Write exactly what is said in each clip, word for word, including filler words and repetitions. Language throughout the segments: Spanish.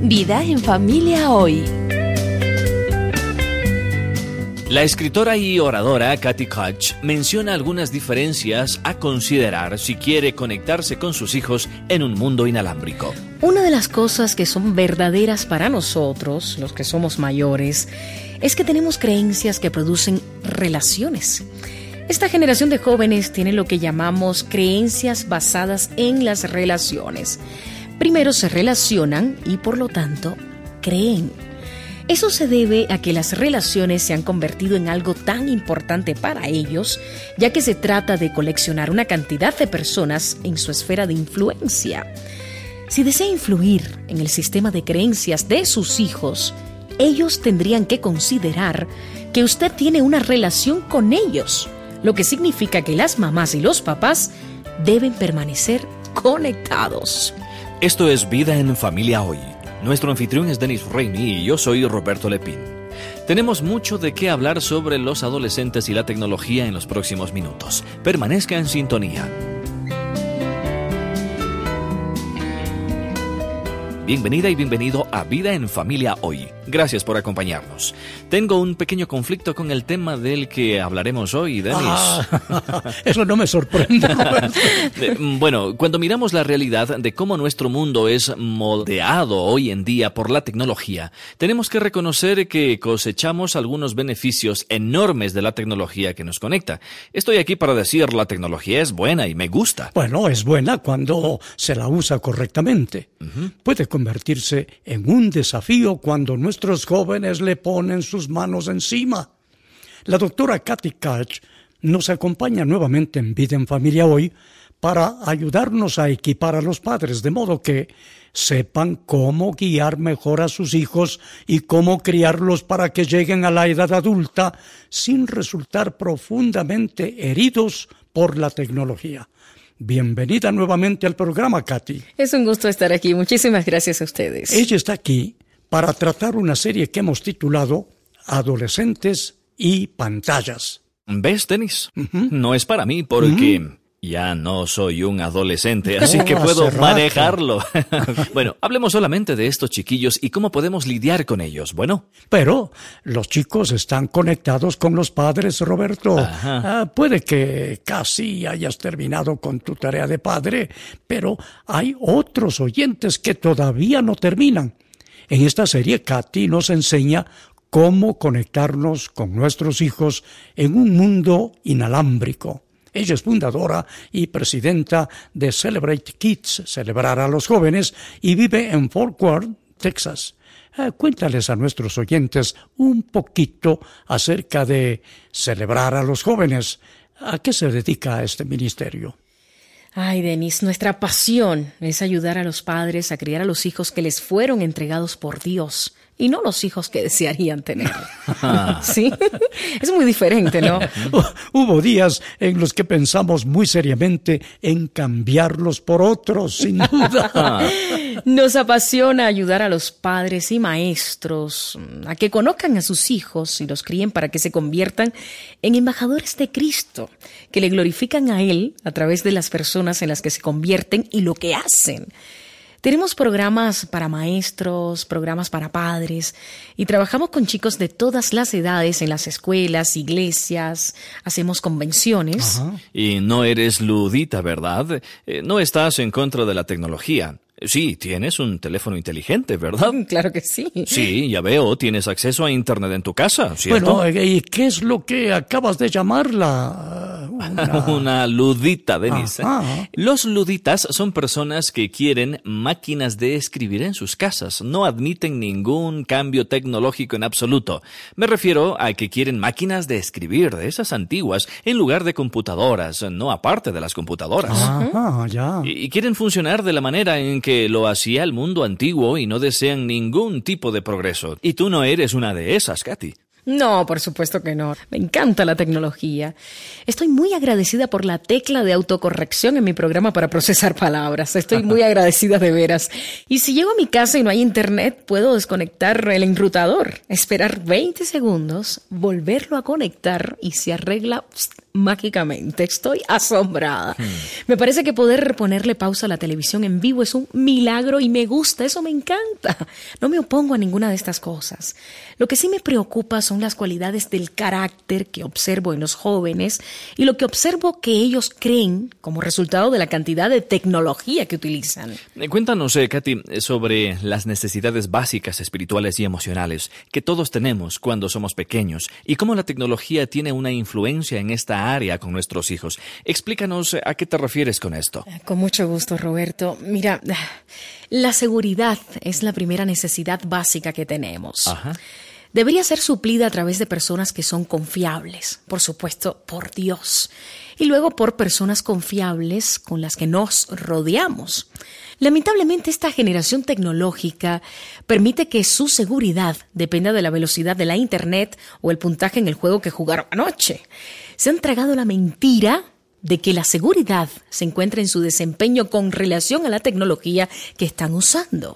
Vida en Familia Hoy. La escritora y oradora Kathy Koch menciona algunas diferencias a considerar si quiere conectarse con sus hijos en un mundo inalámbrico. Una de las cosas que son verdaderas para nosotros, los que somos mayores, es que tenemos creencias que producen relaciones. Esta generación de jóvenes tiene lo que llamamos creencias basadas en las relaciones. Primero se relacionan y por lo tanto creen. Eso se debe a que las relaciones se han convertido en algo tan importante para ellos, ya que se trata de coleccionar una cantidad de personas en su esfera de influencia. Si desea influir en el sistema de creencias de sus hijos, ellos tendrían que considerar que usted tiene una relación con ellos, lo que significa que las mamás y los papás deben permanecer conectados. Esto es Vida en Familia Hoy. Nuestro anfitrión es Dennis Rainey y yo soy Roberto Lepín. Tenemos mucho de qué hablar sobre los adolescentes y la tecnología en los próximos minutos. Permanezca en sintonía. Bienvenida y bienvenido a Vida en Familia Hoy. Gracias por acompañarnos. Tengo un pequeño conflicto con el tema del que hablaremos hoy, Dennis. Ah, eso no me sorprende. Bueno, cuando miramos la realidad de cómo nuestro mundo es moldeado hoy en día por la tecnología, tenemos que reconocer que cosechamos algunos beneficios enormes de la tecnología que nos conecta. Estoy aquí para decir la tecnología es buena y me gusta. Bueno, es buena cuando se la usa correctamente. Uh-huh. Puede convertirse en un desafío cuando nuestros jóvenes le ponen sus manos encima. La doctora Kathy Koch nos acompaña nuevamente en Vida en Familia Hoy para ayudarnos a equipar a los padres, de modo que sepan cómo guiar mejor a sus hijos y cómo criarlos para que lleguen a la edad adulta sin resultar profundamente heridos por la tecnología. Bienvenida nuevamente al programa, Kathy. Es un gusto estar aquí. Muchísimas gracias a ustedes. Ella está aquí para tratar una serie que hemos titulado Adolescentes y Pantallas. ¿Ves, Dennis? Uh-huh. No es para mí porque uh-huh. ya no soy un adolescente, así que puedo manejarlo. Bueno, hablemos solamente de estos chiquillos y cómo podemos lidiar con ellos, ¿bueno? Pero los chicos están conectados con los padres, Roberto. Ah, puede que casi hayas terminado con tu tarea de padre, pero hay otros oyentes que todavía no terminan. En esta serie, Kathy nos enseña cómo conectarnos con nuestros hijos en un mundo inalámbrico. Ella es fundadora y presidenta de Celebrate Kids, celebrar a los jóvenes, y vive en Fort Worth, Texas. Eh, cuéntales a nuestros oyentes un poquito acerca de celebrar a los jóvenes. ¿A qué se dedica este ministerio? Ay, Denise, nuestra pasión es ayudar a los padres a criar a los hijos que les fueron entregados por Dios y no los hijos que desearían tener. ¿Sí? Es muy diferente, ¿no? Hubo días en los que pensamos muy seriamente en cambiarlos por otros, sin duda. Nos apasiona ayudar a los padres y maestros a que conozcan a sus hijos y los críen para que se conviertan en embajadores de Cristo, que le glorifican a Él a través de las personas en las que se convierten y lo que hacen. Tenemos programas para maestros, programas para padres y trabajamos con chicos de todas las edades en las escuelas, iglesias, hacemos convenciones. Ajá. Y no eres ludita, ¿verdad? Eh, no estás en contra de la tecnología. Sí, tienes un teléfono inteligente, ¿verdad? Claro que sí. Sí, ya veo, tienes acceso a internet en tu casa, ¿cierto? Bueno, ¿y qué es lo que acabas de llamarla? Una, una ludita, Dennis. Ajá. Los luditas son personas que quieren máquinas de escribir en sus casas. No admiten ningún cambio tecnológico en absoluto. Me refiero a que quieren máquinas de escribir, de esas antiguas, en lugar de computadoras, no aparte de las computadoras. Ajá, ya. Y, y quieren funcionar de la manera en que lo hacía el mundo antiguo y no desean ningún tipo de progreso. Y tú no eres una de esas, Kathy. No, por supuesto que no. Me encanta la tecnología. Estoy muy agradecida por la tecla de autocorrección en mi programa para procesar palabras. Estoy muy agradecida de veras. Y si llego a mi casa y no hay internet, puedo desconectar el enrutador, esperar veinte segundos, volverlo a conectar y se arregla mágicamente. Estoy asombrada. Hmm. Me parece que poder ponerle pausa a la televisión en vivo es un milagro y me gusta, eso me encanta. No me opongo a ninguna de estas cosas. Lo que sí me preocupa son las cualidades del carácter que observo en los jóvenes y lo que observo que ellos creen como resultado de la cantidad de tecnología que utilizan. Cuéntanos, eh, Katy, sobre las necesidades básicas espirituales y emocionales que todos tenemos cuando somos pequeños y cómo la tecnología tiene una influencia en esta área con nuestros hijos. Explícanos a qué te refieres con esto. Con mucho gusto, Roberto. Mira, la seguridad es la primera necesidad básica que tenemos. Ajá. Debería ser suplida a través de personas que son confiables, por supuesto, por Dios, y luego por personas confiables con las que nos rodeamos. Lamentablemente, esta generación tecnológica permite que su seguridad dependa de la velocidad de la Internet o el puntaje en el juego que jugaron anoche. Se han tragado la mentira de que la seguridad se encuentra en su desempeño con relación a la tecnología que están usando.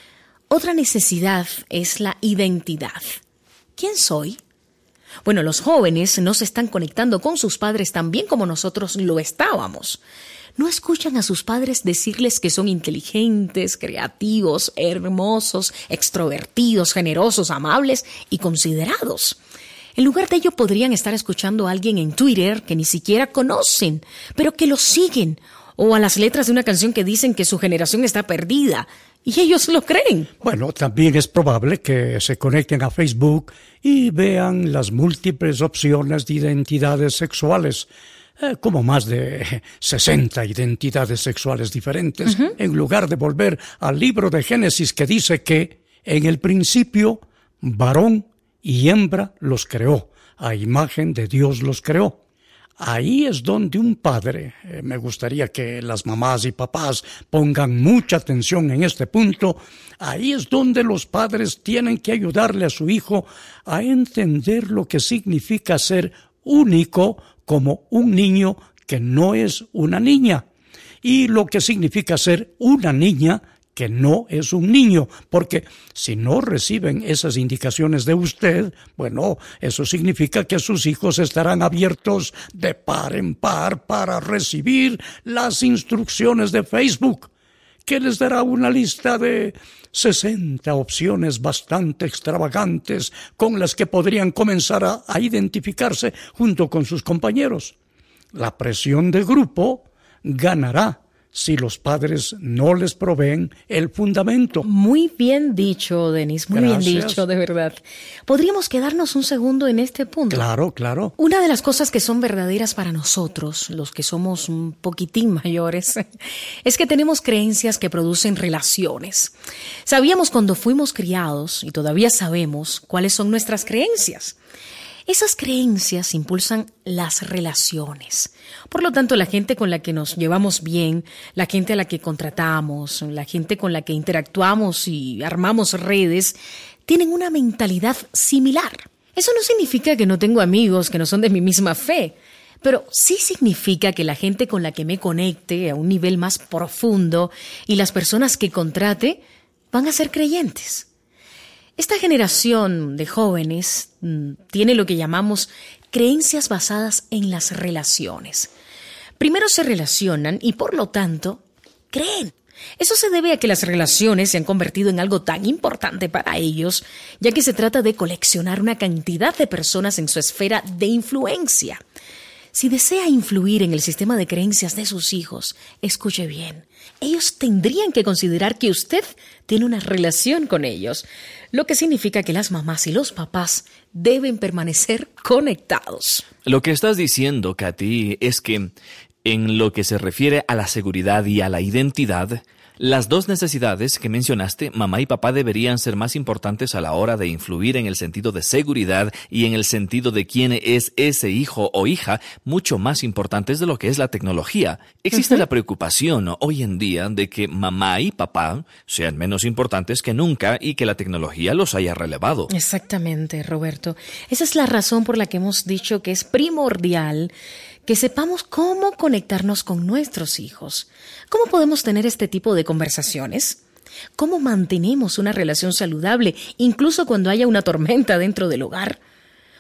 Otra necesidad es la identidad. ¿Quién soy? Bueno, los jóvenes no se están conectando con sus padres tan bien como nosotros lo estábamos. No escuchan a sus padres decirles que son inteligentes, creativos, hermosos, extrovertidos, generosos, amables y considerados. En lugar de ello podrían estar escuchando a alguien en Twitter que ni siquiera conocen, pero que lo siguen, o a las letras de una canción que dicen que su generación está perdida. Y ellos lo creen. Bueno, también es probable que se conecten a Facebook y vean las múltiples opciones de identidades sexuales, eh, como más de sesenta identidades sexuales diferentes, uh-huh. en lugar de volver al libro de Génesis que dice que en el principio varón y hembra los creó, a imagen de Dios los creó. Ahí es donde un padre, eh, me gustaría que las mamás y papás pongan mucha atención en este punto, ahí es donde los padres tienen que ayudarle a su hijo a entender lo que significa ser único como un niño que no es una niña, y lo que significa ser una niña que no es un niño, porque si no reciben esas indicaciones de usted, bueno, eso significa que sus hijos estarán abiertos de par en par para recibir las instrucciones de Facebook, que les dará una lista de sesenta opciones bastante extravagantes con las que podrían comenzar a, a identificarse junto con sus compañeros. La presión de grupo ganará si los padres no les proveen el fundamento. Muy bien dicho, Denis, muy Gracias. bien dicho, de verdad. ¿Podríamos quedarnos un segundo en este punto? Claro, claro. Una de las cosas que son verdaderas para nosotros, los que somos un poquitín mayores, es que tenemos creencias que producen relaciones. Sabíamos cuando fuimos criados, y todavía sabemos, cuáles son nuestras creencias. Esas creencias impulsan las relaciones. Por lo tanto, la gente con la que nos llevamos bien, la gente a la que contratamos, la gente con la que interactuamos y armamos redes, tienen una mentalidad similar. Eso no significa que no tengo amigos que no son de mi misma fe, pero sí significa que la gente con la que me conecte a un nivel más profundo y las personas que contrate van a ser creyentes. Esta generación de jóvenes mmm, tiene lo que llamamos creencias basadas en las relaciones. Primero se relacionan y, por lo tanto, creen. Eso se debe a que las relaciones se han convertido en algo tan importante para ellos, ya que se trata de coleccionar una cantidad de personas en su esfera de influencia. Si desea influir en el sistema de creencias de sus hijos, escuche bien, ellos tendrían que considerar que usted tiene una relación con ellos, lo que significa que las mamás y los papás deben permanecer conectados. Lo que estás diciendo, Katy, es que en lo que se refiere a la seguridad y a la identidad, las dos necesidades que mencionaste, mamá y papá, deberían ser más importantes a la hora de influir en el sentido de seguridad y en el sentido de quién es ese hijo o hija, mucho más importantes de lo que es la tecnología. Existe uh-huh. la preocupación hoy en día de que mamá y papá sean menos importantes que nunca y que la tecnología los haya relevado. Exactamente, Roberto. Esa es la razón por la que hemos dicho que es primordial que sepamos cómo conectarnos con nuestros hijos. ¿Cómo podemos tener este tipo de conversaciones? ¿Cómo mantenemos una relación saludable, incluso cuando haya una tormenta dentro del hogar?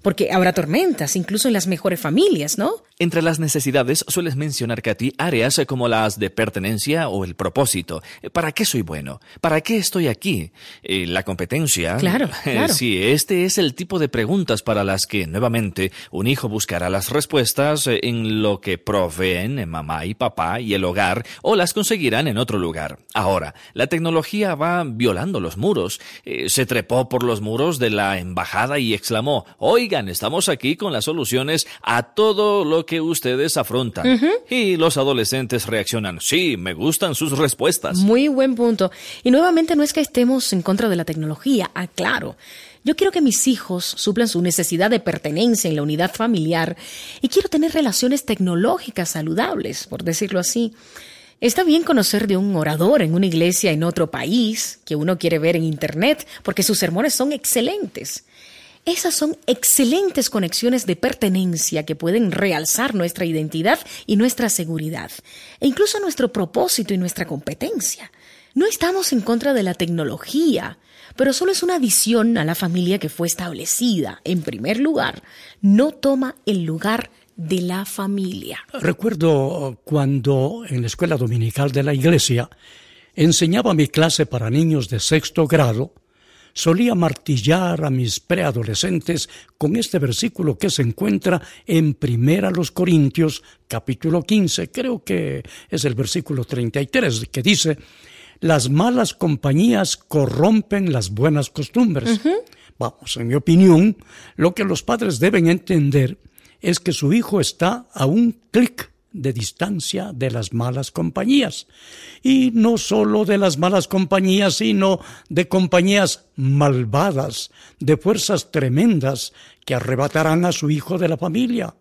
porque habrá tormentas, incluso en las mejores familias, ¿no? Entre las necesidades sueles mencionar, Katy, áreas como las de pertenencia o el propósito. ¿Para qué soy bueno? ¿Para qué estoy aquí? Eh, la competencia. Claro, claro. Sí, este es el tipo de preguntas para las que, nuevamente, un hijo buscará las respuestas en lo que proveen mamá y papá y el hogar, o las conseguirán en otro lugar. Ahora, la tecnología va violando los muros. Eh, se trepó por los muros de la embajada y exclamó: oigan, estamos aquí con las soluciones a todo lo que ustedes afrontan. Uh-huh. Y los adolescentes reaccionan: sí, me gustan sus respuestas. Muy buen punto. Y nuevamente no es que estemos en contra de la tecnología, aclaro. Yo quiero que mis hijos suplan su necesidad de pertenencia en la unidad familiar y quiero tener relaciones tecnológicas saludables, por decirlo así. Está bien conocer de un orador en una iglesia en otro país que uno quiere ver en internet porque sus sermones son excelentes. Esas son excelentes conexiones de pertenencia que pueden realzar nuestra identidad y nuestra seguridad, e incluso nuestro propósito y nuestra competencia. No estamos en contra de la tecnología, pero solo es una adición a la familia que fue establecida. En primer lugar, no toma el lugar de la familia. Recuerdo cuando en la escuela dominical de la iglesia enseñaba mi clase para niños de sexto grado, solía martillar a mis preadolescentes con este versículo que se encuentra en Primera los Corintios, capítulo quince, creo que es el versículo treinta y tres, que dice: las malas compañías corrompen las buenas costumbres. Uh-huh. Vamos, en mi opinión, lo que los padres deben entender es que su hijo está a un clic de distancia de las malas compañías. Y no solo de las malas compañías, sino de compañías malvadas, de fuerzas tremendas que arrebatarán a su hijo de la familia.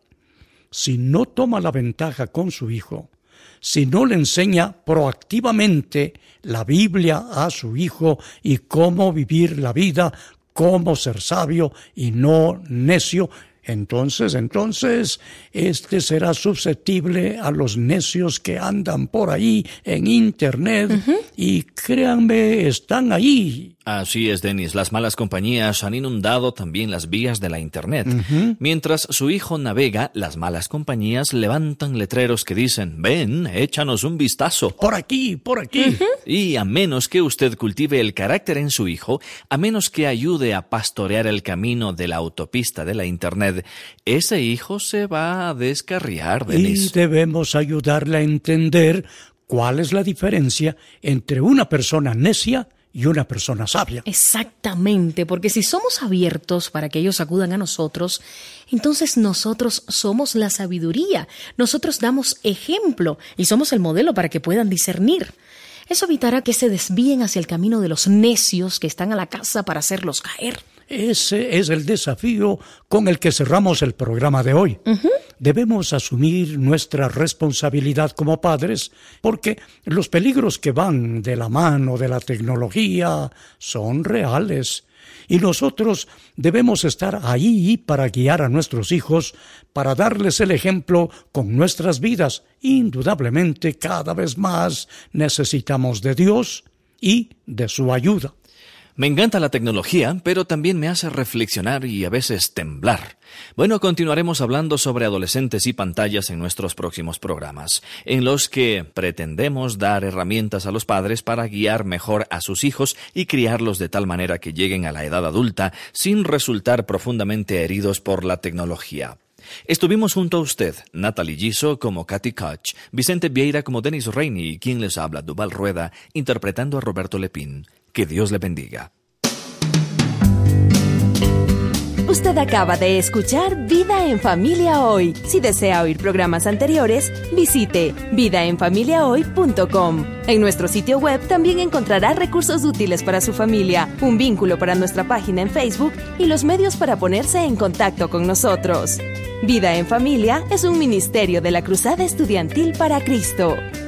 Si no toma la ventaja con su hijo, si no le enseña proactivamente la Biblia a su hijo y cómo vivir la vida, cómo ser sabio y no necio, Entonces, entonces, este será susceptible a los necios que andan por ahí en Internet, uh-huh. y créanme, están ahí. Así es, Denis. Las malas compañías han inundado también las vías de la Internet. Uh-huh. Mientras su hijo navega, las malas compañías levantan letreros que dicen: ven, échanos un vistazo. Por aquí, por aquí. Uh-huh. Y a menos que usted cultive el carácter en su hijo, a menos que ayude a pastorear el camino de la autopista de la Internet, ese hijo se va a descarriar, Denis. Y debemos ayudarle a entender cuál es la diferencia entre una persona necia y una persona sabia. Exactamente, porque si somos abiertos para que ellos acudan a nosotros, entonces nosotros somos la sabiduría, nosotros damos ejemplo y somos el modelo para que puedan discernir. Eso evitará que se desvíen hacia el camino de los necios que están a la casa para hacerlos caer. Ese es el desafío con el que cerramos el programa de hoy. Uh-huh. Debemos asumir nuestra responsabilidad como padres, porque los peligros que van de la mano de la tecnología son reales. Y nosotros debemos estar ahí para guiar a nuestros hijos, para darles el ejemplo con nuestras vidas. Indudablemente, cada vez más necesitamos de Dios y de su ayuda. Me encanta la tecnología, pero también me hace reflexionar y a veces temblar. Bueno, continuaremos hablando sobre adolescentes y pantallas en nuestros próximos programas, en los que pretendemos dar herramientas a los padres para guiar mejor a sus hijos y criarlos de tal manera que lleguen a la edad adulta sin resultar profundamente heridos por la tecnología. Estuvimos junto a usted, Natalie Giso como Katy Koch, Vicente Vieira como Denis Reini y quien les habla, Duval Rueda, interpretando a Roberto Lepín. Que Dios le bendiga. Usted acaba de escuchar Vida en Familia Hoy. Si desea oír programas anteriores, visite vida en familia hoy punto com. En nuestro sitio web también encontrará recursos útiles para su familia, un vínculo para nuestra página en Facebook y los medios para ponerse en contacto con nosotros. Vida en Familia es un ministerio de la Cruzada Estudiantil para Cristo.